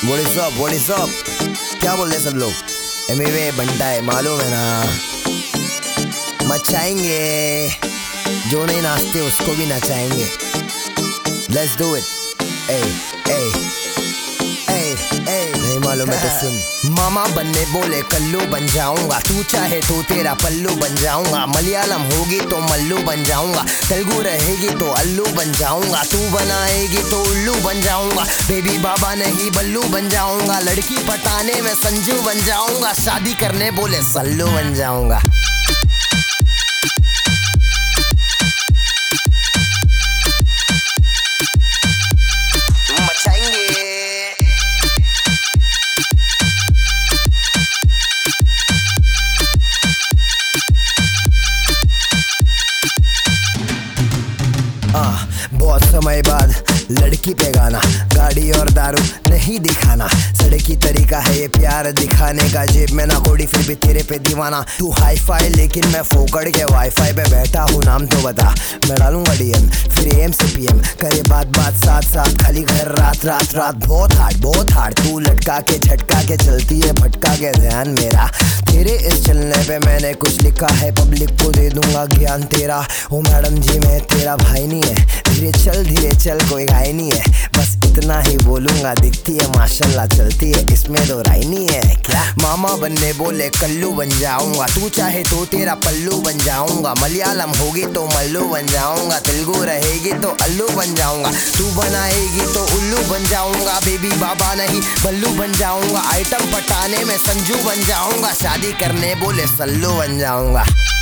What is up? क्या बोल रहे सब लोग? एमवे बंटा है, मालूम है ना। मचाएंगे, जो नहीं नाचते उसको भी नचाएंगे। Let's do it. नहीं मालूम है तो सुन। मामा बनने बोले कल्लू बन जाऊंगा, तू चाहे तो तेरा पल्लू बन जाऊंगा। मलयालम होगी तो मल्लू बन जाऊंगा, तेलुगु रहेगी तो अल्लू बन जाऊंगा। तू बनाएगी तो उल्लू बन जाऊंगा, बेबी बाबा नहीं बल्लू बन जाऊंगा। लड़की पटाने में संजू बन जाऊंगा, शादी करने बोले सल्लू बन जाऊंगा। बहुत समय बाद लड़की पे गाना, गाड़ी और दारू नहीं दिखाना। सड़क की तरीका है ये प्यार दिखाने का, जेब में ना कोड़ी फिर भी तेरे पे दीवाना। तू हाई फाई लेकिन मैं फोकड़ के वाईफाई पे बैठा हूँ, नाम तो बता। मैं डालूंगा डीएम फिर एम से पीएम, करे बात साथ साथ, खाली घर रात रात रात। बहुत हार्ड तू लटका के झटका के चलती है, भटका के ध्यान मेरा। तेरे इस चलने पे मैंने कुछ लिखा है, पब्लिक को दे दूंगा ज्ञान तेरा। ओ मैडम जी मैं तेरा भाई नहीं है, धीरे चल कोई घाई नहीं है। बस इतना ही बोलूंगा, दिखती है माशाल्लाह चलती है, इसमें तो राय नहीं है क्या। मामा बनने बोले कल्लू बन जाऊंगा, तू चाहे तो तेरा पल्लू बन जाऊंगा। मलयालम होगी तो मल्लू बन जाऊंगा, तेलुगु रहेगी तो अल्लू बन जाऊंगा। तू बनाएगी तो उल्लू बन जाऊंगा, बेबी बाबा नहीं बल्लू बन जाऊंगा। आइटम पटाने में संजू बन जाऊंगा, शादी करने बोले सल्लू बन जाऊंगा।